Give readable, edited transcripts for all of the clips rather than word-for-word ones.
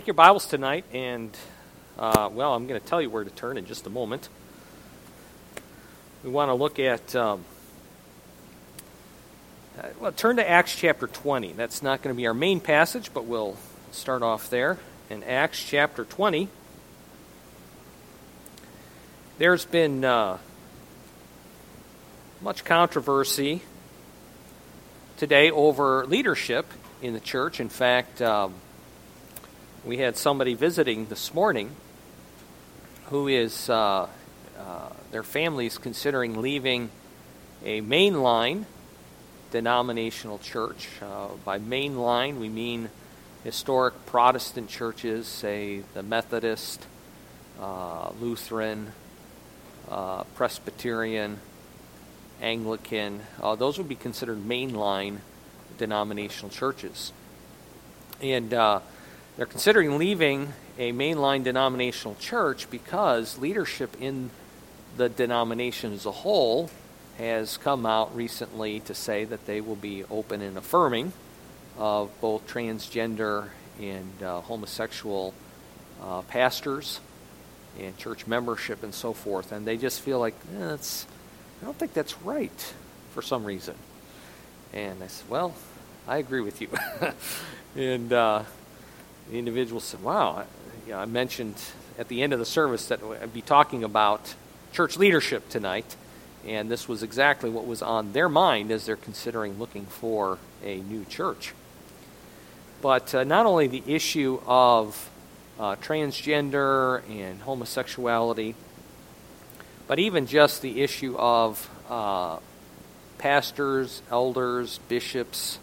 Take your Bibles tonight, and I'm going to tell you where to turn in just a moment. We want to look at, turn to Acts chapter 20. That's not going to be our main passage, but we'll start off there. In Acts chapter 20, there's been much controversy today over leadership in the church. In fact, we had somebody visiting this morning who is, their family's considering leaving a mainline denominational church. By mainline, we mean historic Protestant churches, say the Methodist, Lutheran, Presbyterian, Anglican. Those would be considered mainline denominational churches. And they're considering leaving a mainline denominational church because leadership in the denomination as a whole has come out recently to say that they will be open and affirming of both transgender and homosexual pastors and church membership and so forth. And they just feel like, I don't think that's right for some reason. And I said, well, I agree with you. And the individual said, wow, I mentioned at the end of the service that I'd be talking about church leadership tonight, and this was exactly what was on their mind as they're considering looking for a new church. But not only the issue of transgender and homosexuality, but even just the issue of pastors, elders, bishops,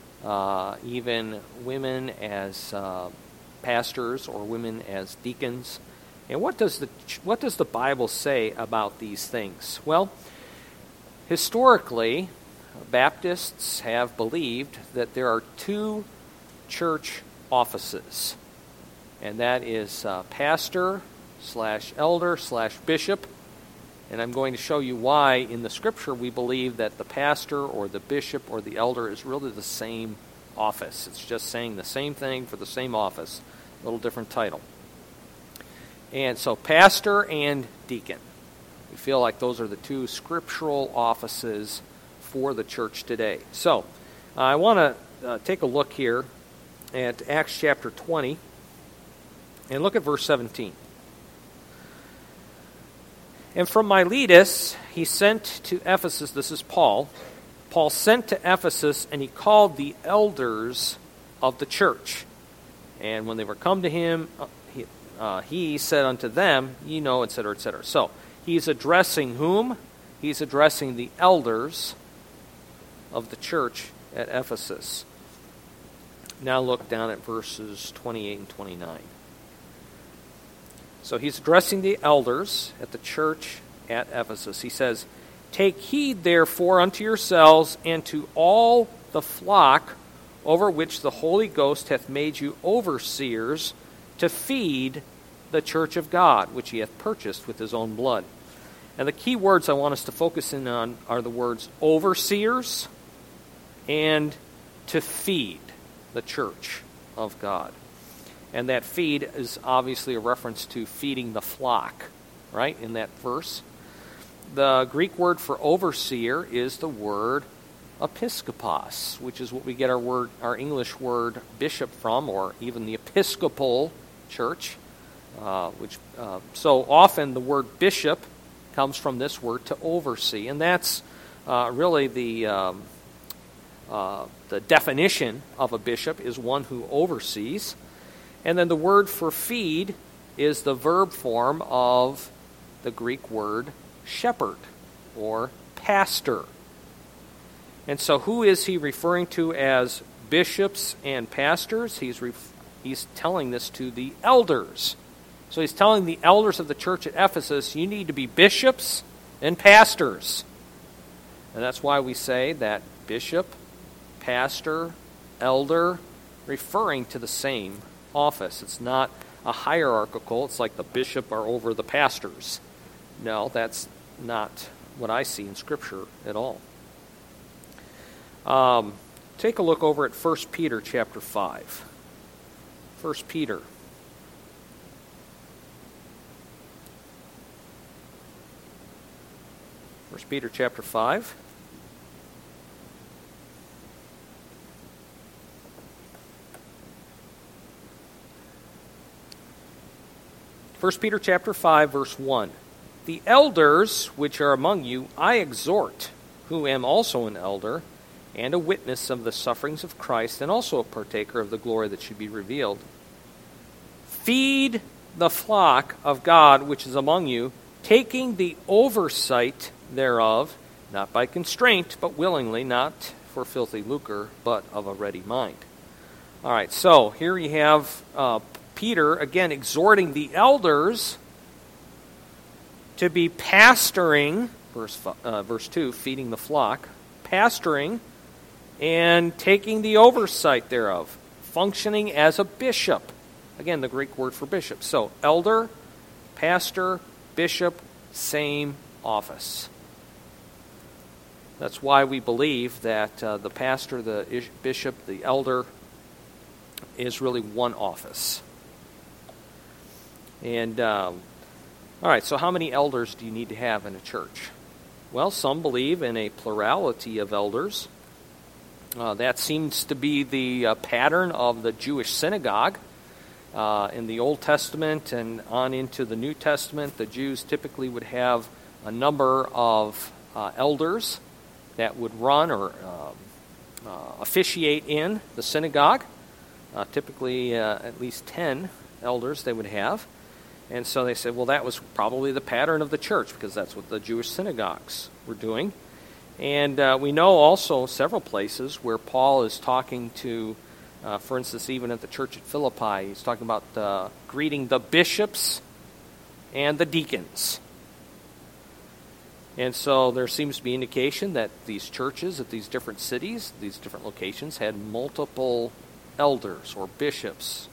even women as pastors or women as deacons. And what does the Bible say about these things? Well, historically, Baptists have believed that there are two church offices, and that is pastor / elder / bishop. And I'm going to show you why in the Scripture we believe that the pastor or the bishop or the elder is really the same office. It's just saying the same thing for the same office, a little different title. And so pastor and deacon. We feel like those are the two scriptural offices for the church today. So I want to take a look here at Acts chapter 20 and look at verse 17. And from Miletus he sent to Ephesus, this is Paul. Paul sent to Ephesus, and he called the elders of the church. And when they were come to him, he said unto them, ye know, etc., etc. So, he's addressing whom? He's addressing the elders of the church at Ephesus. Now look down at verses 28 and 29. So he's addressing the elders at the church at Ephesus. He says, take heed therefore unto yourselves and to all the flock over which the Holy Ghost hath made you overseers to feed the church of God, which he hath purchased with his own blood. And the key words I want us to focus in on are the words overseers and to feed the church of God. And that feed is obviously a reference to feeding the flock, right, in that verse. The Greek word for overseer is the word episkopos, which is what we get our English word bishop from, or even the Episcopal Church. So often the word bishop comes from this word to oversee, and that's really the definition of a bishop is one who oversees. And then the word for feed is the verb form of the Greek word shepherd or pastor. And so who is he referring to as bishops and pastors? He's telling this to the elders. So he's telling the elders of the church at Ephesus, you need to be bishops and pastors. And that's why we say that bishop, pastor, elder, referring to the same office. It's not a hierarchical, it's like the bishop are over the pastors. No, that's not what I see in Scripture at all. Take a look over at 1 Peter chapter 5. 1 Peter 1 Peter chapter 5. First Peter chapter 5, verse 1. The elders which are among you I exhort, who am also an elder, and a witness of the sufferings of Christ, and also a partaker of the glory that should be revealed. Feed the flock of God which is among you, taking the oversight thereof, not by constraint, but willingly, not for filthy lucre, but of a ready mind. All right, so here you have Peter, again, exhorting the elders to be pastoring, verse 2, feeding the flock, pastoring and taking the oversight thereof, functioning as a bishop. Again, the Greek word for bishop. So, elder, pastor, bishop, same office. That's why we believe that the pastor, the bishop, the elder is really one office. And, all right, so how many elders do you need to have in a church? Well, some believe in a plurality of elders. That seems to be the pattern of the Jewish synagogue. In the Old Testament and on into the New Testament, the Jews typically would have a number of elders that would run or officiate in the synagogue. Typically, at least 10 elders they would have. And so they said, well, that was probably the pattern of the church because that's what the Jewish synagogues were doing. And we know also several places where Paul is talking to, for instance, even at the church at Philippi, he's talking about greeting the bishops and the deacons. And so there seems to be indication that these churches at these different cities, these different locations, had multiple elders or bishops.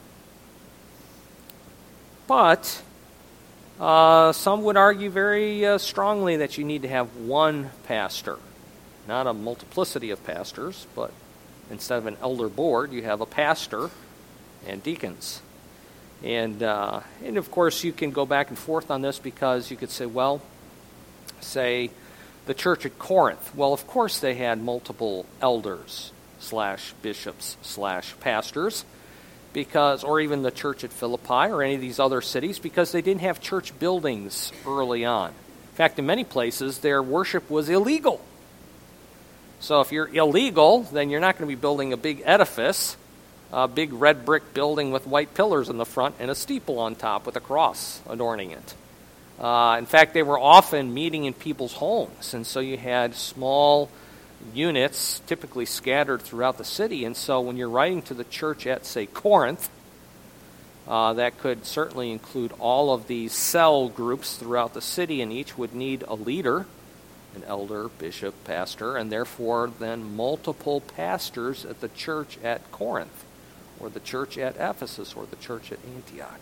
But some would argue very strongly that you need to have one pastor, not a multiplicity of pastors, but instead of an elder board, you have a pastor and deacons. And of course, you can go back and forth on this because you could say, well, say the church at Corinth. Well, of course they had multiple elders / bishops / pastors, because, or even the church at Philippi or any of these other cities, because they didn't have church buildings early on. In fact, in many places, their worship was illegal. So if you're illegal, then you're not going to be building a big edifice, a big red brick building with white pillars in the front and a steeple on top with a cross adorning it. In fact, they were often meeting in people's homes, and so you had small units typically scattered throughout the city. And so when you're writing to the church at, say, Corinth, that could certainly include all of these cell groups throughout the city, and each would need a leader, an elder, bishop, pastor, and therefore then multiple pastors at the church at Corinth, or the church at Ephesus, or the church at Antioch.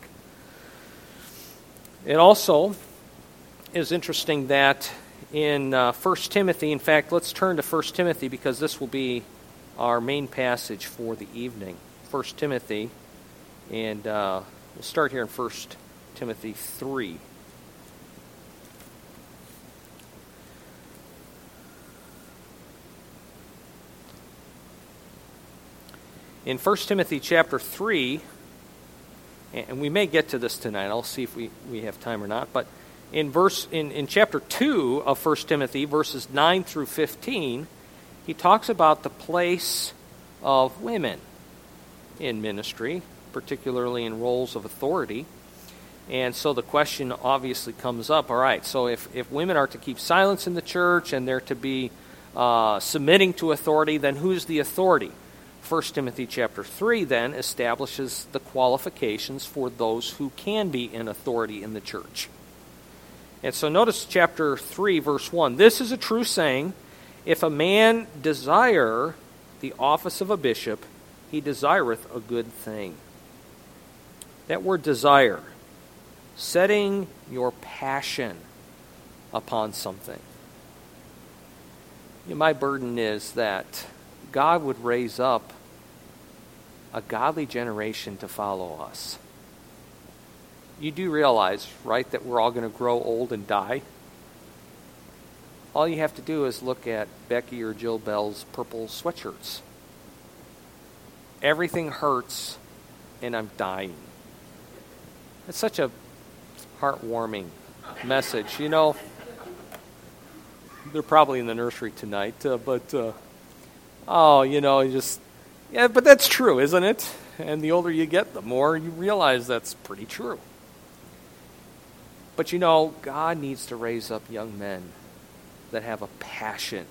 It also is interesting that in 1 Timothy, in fact, let's turn to 1 Timothy because this will be our main passage for the evening. 1 Timothy, and we'll start here in 1 Timothy 3. In 1 Timothy chapter 3, and we may get to this tonight, I'll see if we have time or not, but in chapter 2 of 1 Timothy, verses 9 through 15, he talks about the place of women in ministry, particularly in roles of authority. And so the question obviously comes up, all right, so if women are to keep silence in the church and they're to be submitting to authority, then who's the authority? 1 Timothy chapter 3 then establishes the qualifications for those who can be in authority in the church. And so notice chapter 3, verse 1. This is a true saying, if a man desire the office of a bishop, he desireth a good thing. That word desire, setting your passion upon something. My burden is that God would raise up a godly generation to follow us. You do realize, right, that we're all going to grow old and die? all you have to do is look at Becky or Jill Bell's purple sweatshirts. Everything hurts, and I'm dying. It's such a heartwarming message. You know, they're probably in the nursery tonight, but but that's true, isn't it? And the older you get, the more you realize that's pretty true. But you know, God needs to raise up young men that have a passion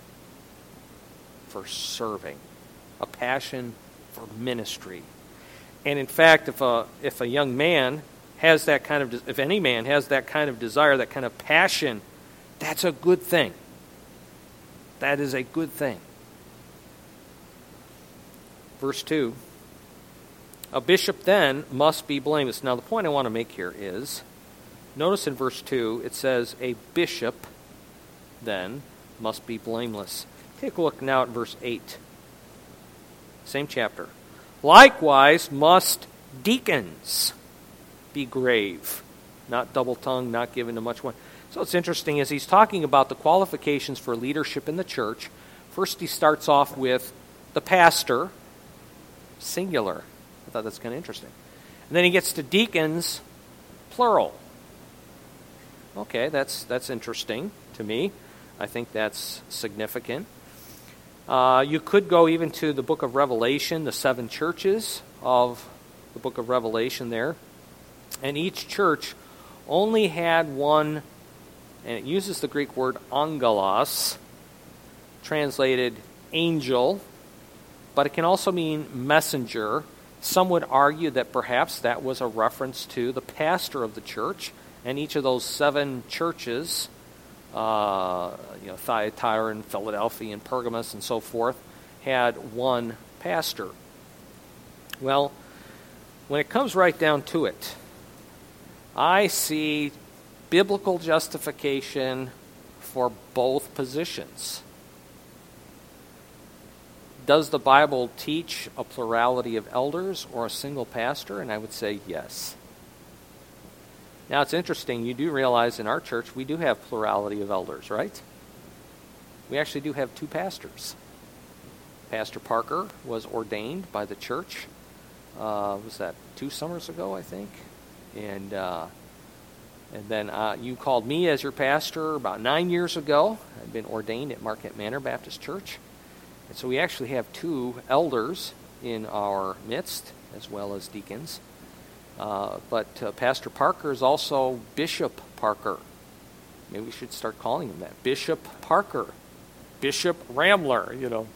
for serving, a passion for ministry. And in fact, if a young man has that kind of, if any man has that kind of desire, that kind of passion, that's a good thing. That is a good thing. Verse 2, a bishop then must be blameless. Now the point I want to make here is, notice in verse 2, it says, a bishop then must be blameless. Take a look now at verse 8. Same chapter. Likewise must deacons be grave, not double-tongued, not given to much wine. So it's interesting, as he's talking about the qualifications for leadership in the church, first he starts off with the pastor, singular. I thought that's kind of interesting. And then he gets to deacons, plural. Okay, that's interesting to me. I think that's significant. You could go even to the book of Revelation, the 7 churches of the book of Revelation there. And each church only had one, and it uses the Greek word angelos, translated angel, but it can also mean messenger. Some would argue that perhaps that was a reference to the pastor of the church, and each of those 7 churches, Thyatira and Philadelphia and Pergamos and so forth, had one pastor. Well, when it comes right down to it, I see biblical justification for both positions. Does the Bible teach a plurality of elders or a single pastor? And I would say yes. Now it's interesting, you do realize in our church we do have plurality of elders, right? We actually do have 2 pastors. Pastor Parker was ordained by the church, was that 2 summers ago, I think? And then you called me as your pastor about 9 years ago. I'd been ordained at Marquette Manor Baptist Church. And so we actually have 2 elders in our midst, as well as deacons. But Pastor Parker is also Bishop Parker. Maybe we should start calling him that. Bishop Parker. Bishop Rambler,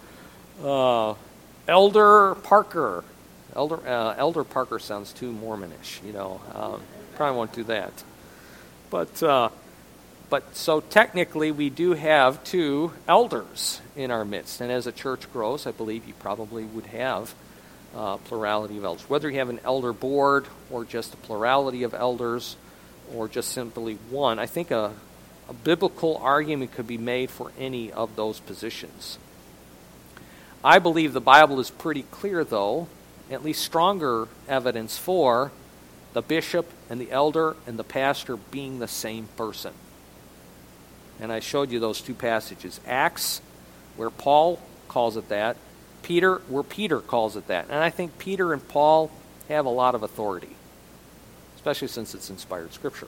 Elder Parker. Elder Parker sounds too Mormonish, Probably won't do that. But so technically we do have 2 elders in our midst. And as a church grows, I believe you probably would have plurality of elders. Whether you have an elder board or just a plurality of elders or just simply one, I think a biblical argument could be made for any of those positions. I believe the Bible is pretty clear, though, at least stronger evidence for the bishop and the elder and the pastor being the same person. And I showed you those 2 passages. Acts, where Paul calls it that, Peter, where Peter calls it that. And I think Peter and Paul have a lot of authority, especially since it's inspired Scripture.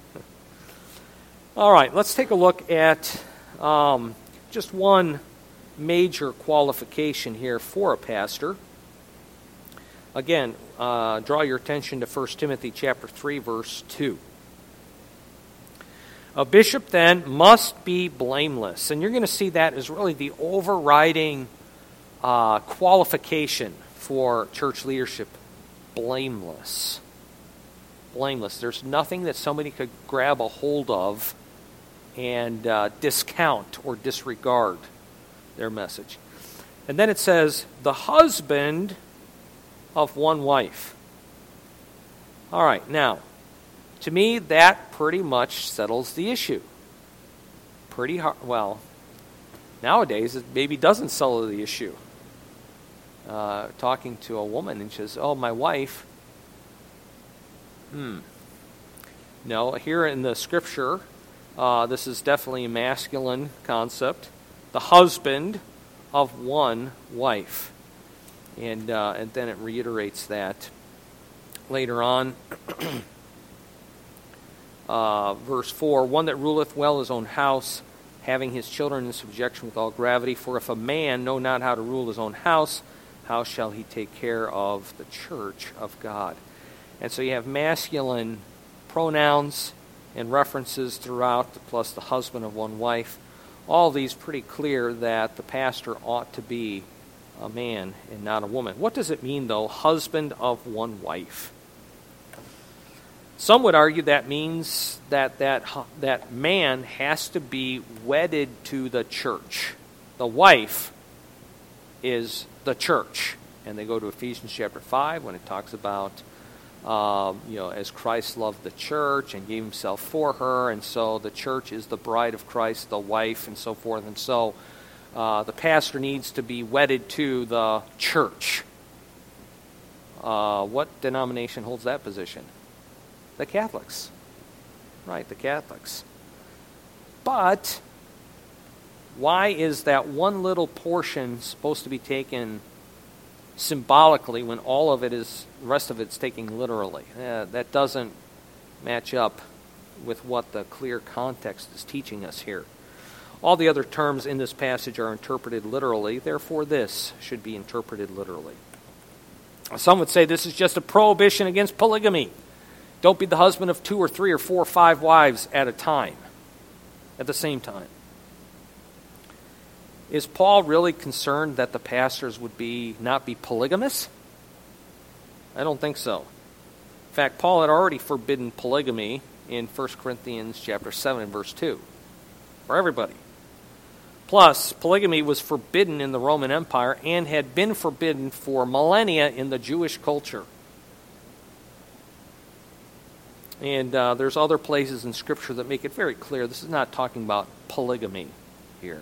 All right, let's take a look at just one major qualification here for a pastor. Again, draw your attention to 1 Timothy chapter 3, verse 2. A bishop then must be blameless. And you're going to see that as really the overriding qualification for church leadership. Blameless. Blameless. There's nothing that somebody could grab a hold of and discount or disregard their message. And then it says, the husband of one wife. All right, now, to me, that pretty much settles the issue. Pretty hard. Well, nowadays, it maybe doesn't settle the issue. Talking to a woman, and she says, oh, my wife. No, here in the Scripture, This is definitely a masculine concept. The husband of one wife. And then it reiterates that later on. Verse 4, one that ruleth well his own house, having his children in subjection with all gravity. For if a man know not how to rule his own house, how shall he take care of the church of God? And so you have masculine pronouns and references throughout, plus the husband of one wife. All these pretty clear that the pastor ought to be a man and not a woman. What does it mean, though, husband of one wife? Some would argue that means that man has to be wedded to the church. The wife is the church. And they go to Ephesians chapter 5 when it talks about, as Christ loved the church and gave himself for her. And so the church is the bride of Christ, the wife, and so forth. And so the pastor needs to be wedded to the church. What denomination holds that position? The Catholics. Right, the Catholics. But why is that one little portion supposed to be taken symbolically when all of it is, the rest of it's taken literally? That doesn't match up with what the clear context is teaching us here. All the other terms in this passage are interpreted literally, therefore this should be interpreted literally. Some would say this is just a prohibition against polygamy. Don't be the husband of 2 or 3 or 4 or 5 wives at a time, at the same time. Is Paul really concerned that the pastors would not be polygamous? I don't think so. In fact, Paul had already forbidden polygamy in 1 Corinthians chapter 7 and verse 2 for everybody. Plus, polygamy was forbidden in the Roman Empire and had been forbidden for millennia in the Jewish culture. And there's other places in Scripture that make it very clear this is not talking about polygamy here.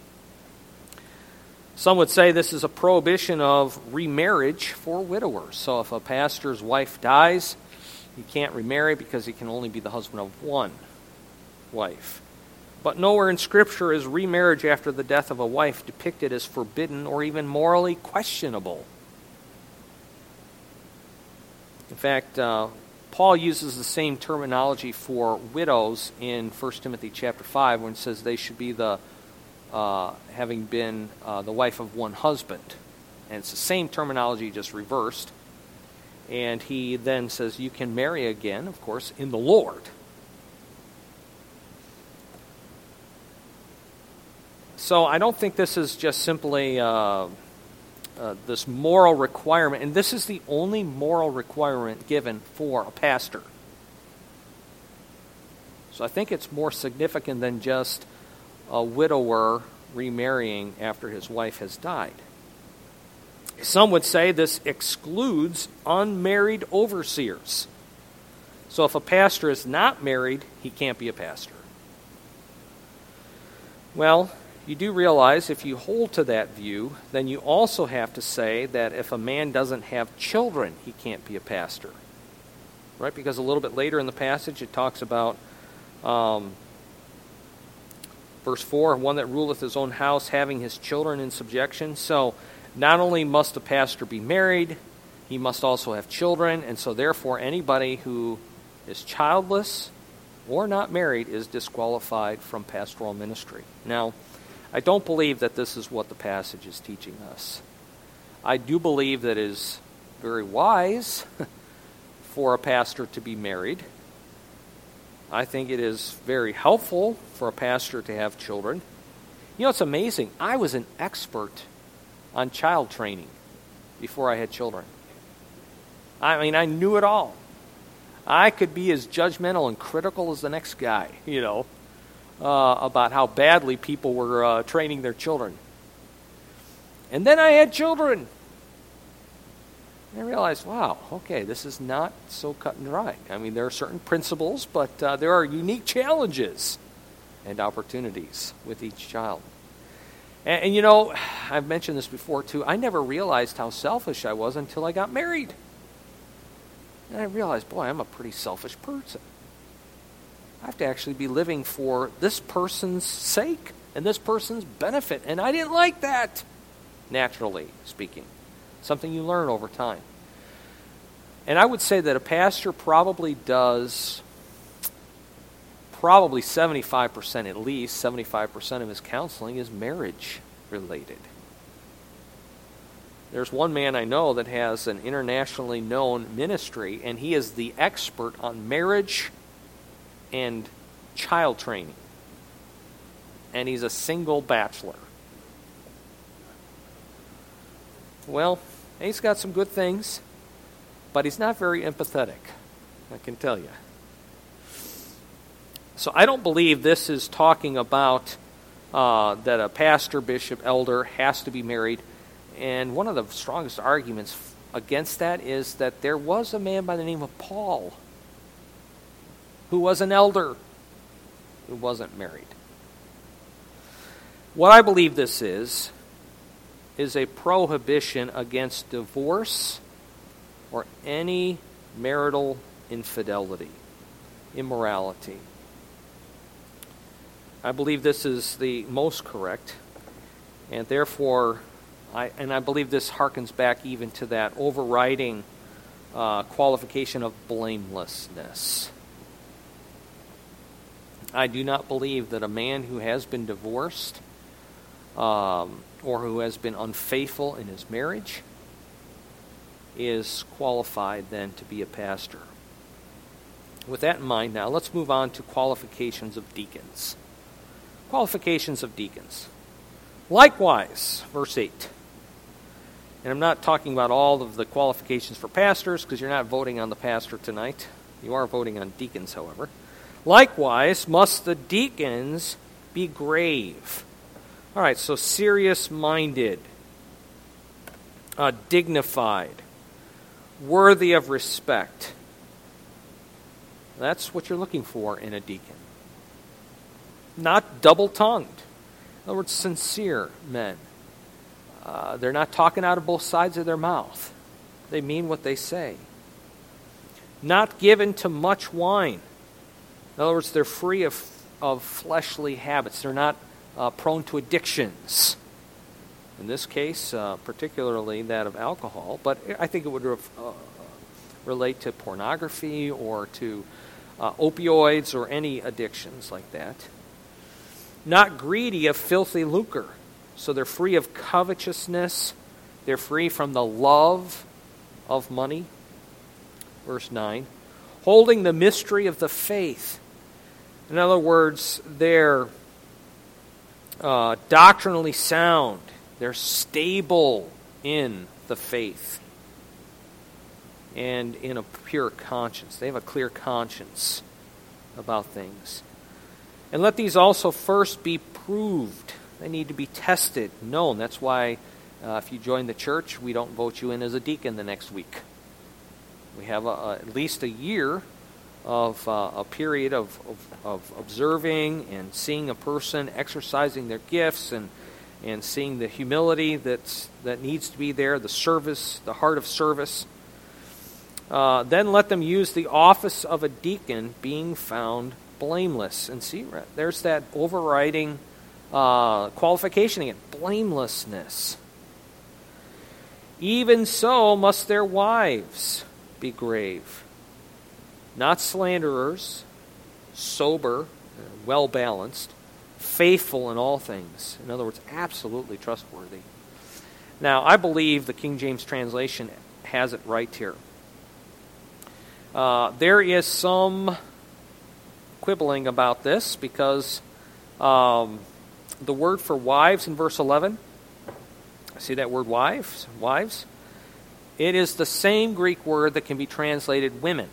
Some would say this is a prohibition of remarriage for widowers. So if a pastor's wife dies, he can't remarry because he can only be the husband of one wife. But nowhere in Scripture is remarriage after the death of a wife depicted as forbidden or even morally questionable. In fact, Paul uses the same terminology for widows in 1 Timothy chapter 5 when it says they should be having been the wife of one husband. And it's the same terminology, just reversed. And he then says you can marry again, of course, in the Lord. So I don't think this is just simply this moral requirement. And this is the only moral requirement given for a pastor. So I think it's more significant than just a widower remarrying after his wife has died. Some would say this excludes unmarried overseers. So if a pastor is not married, he can't be a pastor. Well, you do realize if you hold to that view, then you also have to say that if a man doesn't have children, he can't be a pastor. Right? Because a little bit later in the passage it talks about verse 4, one that ruleth his own house, having his children in subjection. So not only must the pastor be married, he must also have children, and so therefore anybody who is childless or not married is disqualified from pastoral ministry. Now, I don't believe that this is what the passage is teaching us. I do believe that it is very wise for a pastor to be married. I think it is very helpful for a pastor to have children. You know, it's amazing. I was an expert on child training before I had children. I mean, I knew it all. I could be as judgmental and critical as the next guy, about how badly people were training their children. And then I had children. And I realized, wow, okay, this is not so cut and dry. I mean, there are certain principles, but there are unique challenges and opportunities with each child. And I've mentioned this before too, I never realized how selfish I was until I got married. And I realized, boy, I'm a pretty selfish person. I have to actually be living for this person's sake and this person's benefit. And I didn't like that, naturally speaking. Something you learn over time. And I would say that a pastor probably does, 75% at least, 75% of his counseling is marriage related. There's one man I know that has an internationally known ministry, and he is the expert on marriage and child training. And he's a single bachelor. Well, he's got some good things, but he's not very empathetic, I can tell you. So I don't believe this is talking about that a pastor, bishop, elder has to be married. And one of the strongest arguments against that is that there was a man by the name of Paul who was an elder who wasn't married. What I believe this is a prohibition against divorce or any marital infidelity, immorality. I believe this is the most correct, and therefore, I believe this harkens back even to that overriding qualification of blamelessness. I do not believe that a man who has been divorced or who has been unfaithful in his marriage is qualified then to be a pastor. With that in mind now, let's move on to qualifications of deacons. Qualifications of deacons. Likewise, verse 8. And I'm not talking about all of the qualifications for pastors because you're not voting on the pastor tonight. You are voting on deacons, however. Likewise, must the deacons be grave. All right, so serious-minded, dignified, worthy of respect. That's what you're looking for in a deacon. Not double-tongued. In other words, sincere men. They're not talking out of both sides of their mouth. They mean what they say. Not given to much wine. In other words, they're free of fleshly habits. They're not prone to addictions. In this case, particularly that of alcohol, but I think it would relate to pornography or to opioids or any addictions like that. Not greedy of filthy lucre. So they're free of covetousness. They're free from the love of money. Verse 9. Holding the mystery of the faith. In other words, they're doctrinally sound. They're stable in the faith and in a pure conscience. They have a clear conscience about things. And let these also first be proved. They need to be tested, known. That's why if you join the church, we don't vote you in as a deacon the next week. We have at least a year of a period of observing and seeing a person exercising their gifts and seeing the humility that needs to be there, the service, the heart of service. Then let them use the office of a deacon, being found blameless. And see, there's that overriding qualification again, blamelessness. Even so must their wives be grave, not slanderers, sober, well-balanced, faithful in all things. In other words, absolutely trustworthy. Now, I believe the King James translation has it right here. There is some quibbling about this because the word for wives in verse 11, see that word wives? It is the same Greek word that can be translated women.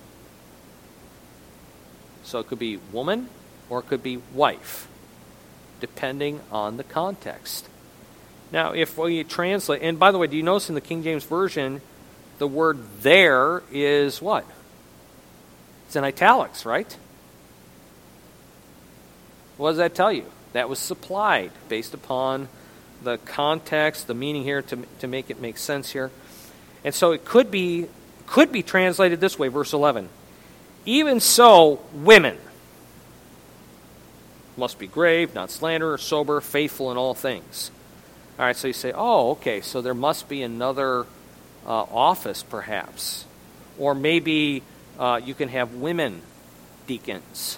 So it could be woman or it could be wife, depending on the context. Now, if we translate, and by the way, do you notice in the King James Version, the word there is what? It's in italics, right? What does that tell you? That was supplied based upon the context, the meaning here to make it make sense here. And so it could be translated this way, verse 11. Even so, women. must be grave, not slanderer, sober, faithful in all things. All right, so you say, oh, okay, so there must be another office, perhaps. Or maybe you can have women deacons.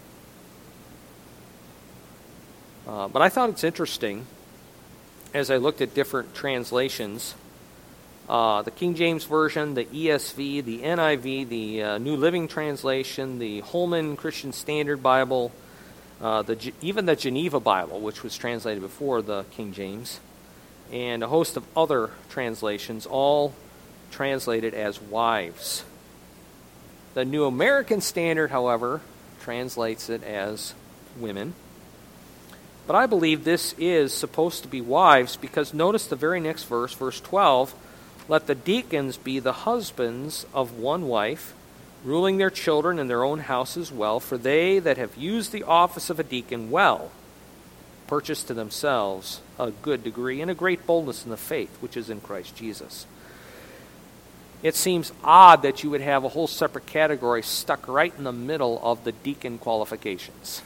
But I thought it's interesting, as I looked at different translations, the King James Version, the ESV, the NIV, the New Living Translation, the Holman Christian Standard Bible, even the Geneva Bible, which was translated before the King James, and a host of other translations, all translated as wives. The New American Standard, however, translates it as women. But I believe this is supposed to be wives, because notice the very next verse, verse 12, let the deacons be the husbands of one wife, ruling their children and their own houses well, for they that have used the office of a deacon well purchase to themselves a good degree and a great boldness in the faith which is in Christ Jesus. It seems odd that you would have a whole separate category stuck right in the middle of the deacon qualifications.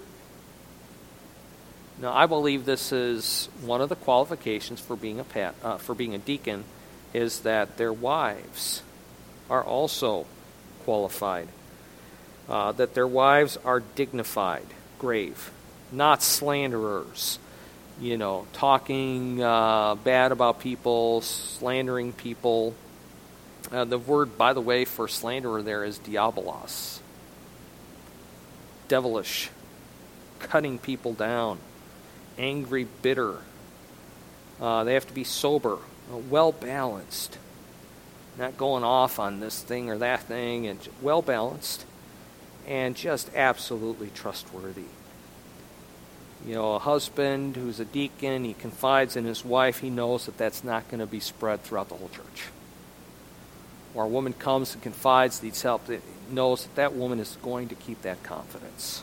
Now, I believe this is one of the qualifications for being a deacon, is that their wives are also qualified, that their wives are dignified, grave, not slanderers, talking bad about people, slandering people. The word, by the way, for slanderer there is diabolos, devilish, cutting people down, angry, bitter. They have to be sober, well-balanced, not going off on this thing or that thing, and well-balanced, and just absolutely trustworthy. A husband who's a deacon, he confides in his wife, he knows that that's not going to be spread throughout the whole church. Or a woman comes and confides, needs help, knows that that woman is going to keep that confidence.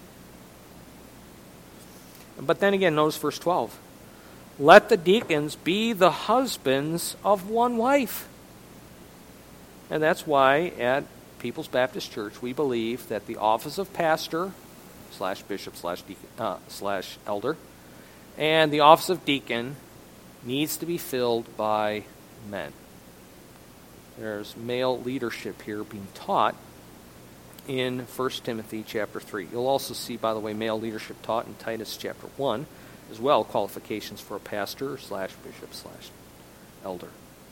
But then again, notice verse 12. Let the deacons be the husbands of one wife. And that's why at People's Baptist Church we believe that the office of pastor /bishop / elder and the office of deacon needs to be filled by men. There's male leadership here being taught in 1 Timothy chapter 3. You'll also see, by the way, male leadership taught in Titus chapter 1 as well, qualifications for a pastor /bishop / elder.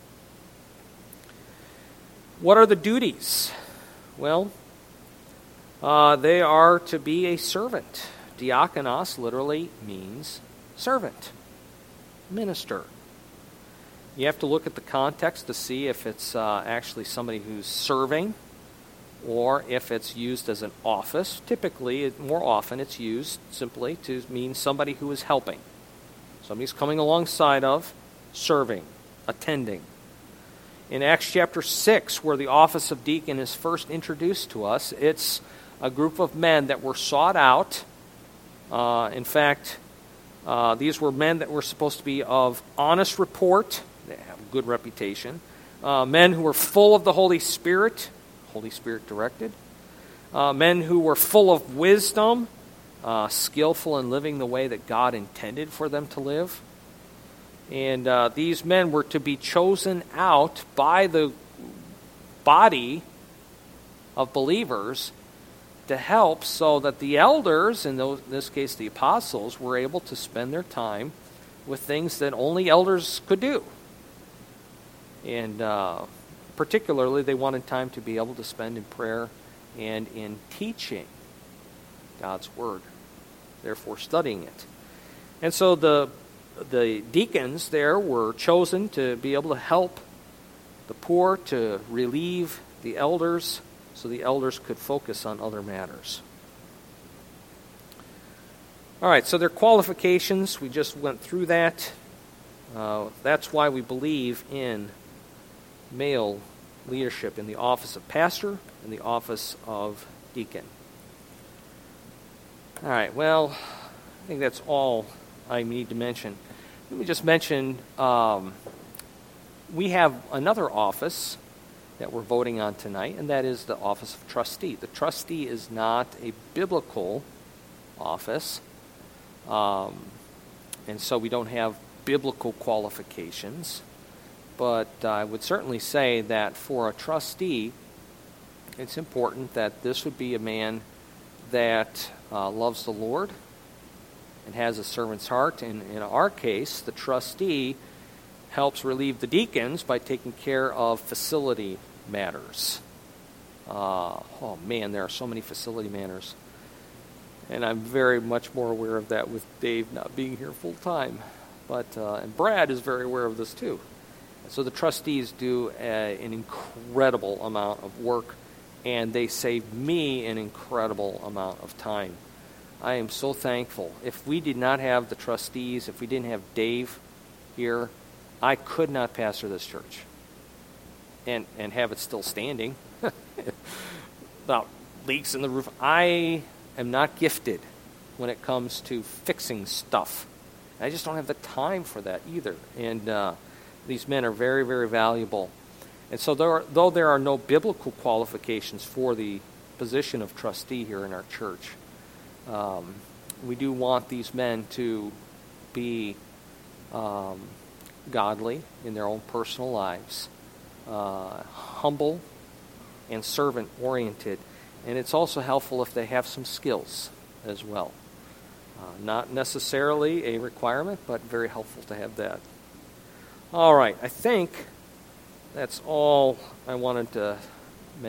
What are the duties? Well, they are to be a servant. Diakonos literally means servant, minister. You have to look at the context to see if it's actually somebody who's serving or if it's used as an office. Typically, more often, it's used simply to mean somebody who is helping. Somebody's coming alongside of, serving, attending. In Acts chapter 6, where the office of deacon is first introduced to us, it's a group of men that were sought out. In fact, these were men that were supposed to be of honest report. They have a good reputation. Men who were full of the Holy Spirit directed. Men who were full of wisdom, skillful in living the way that God intended for them to live. And these men were to be chosen out by the body of believers to help so that the elders, in this case the apostles, were able to spend their time with things that only elders could do. And particularly, they wanted time to be able to spend in prayer and in teaching God's Word, therefore studying it. And so the deacons there were chosen to be able to help the poor, to relieve the elders, so the elders could focus on other matters. All right, so their qualifications, we just went through that. That's why we believe in male leadership in the office of pastor and the office of deacon. All right, well, I think that's all I need to mention. Let me just mention we have another office that we're voting on tonight, and that is the office of trustee. The trustee is not a biblical office. And so we don't have biblical qualifications. But I would certainly say that for a trustee, it's important that this would be a man that loves the Lord and has a servant's heart. And in our case, the trustee helps relieve the deacons by taking care of facility matters. Oh man, there are so many facility matters. And I'm very much more aware of that with Dave not being here full time. But and Brad is very aware of this too. So the trustees do an incredible amount of work, and they save me an incredible amount of time. I am so thankful. If we did not have the trustees, if we didn't have Dave here, I could not pastor this church and have it still standing without leaks in the roof. I am not gifted when it comes to fixing stuff. I just don't have the time for that either. And these men are very, very valuable. And so though there are no biblical qualifications for the position of trustee here in our church, we do want these men to be godly in their own personal lives, humble and servant-oriented. And it's also helpful if they have some skills as well. Not necessarily a requirement, but very helpful to have that. All right, I think that's all I wanted to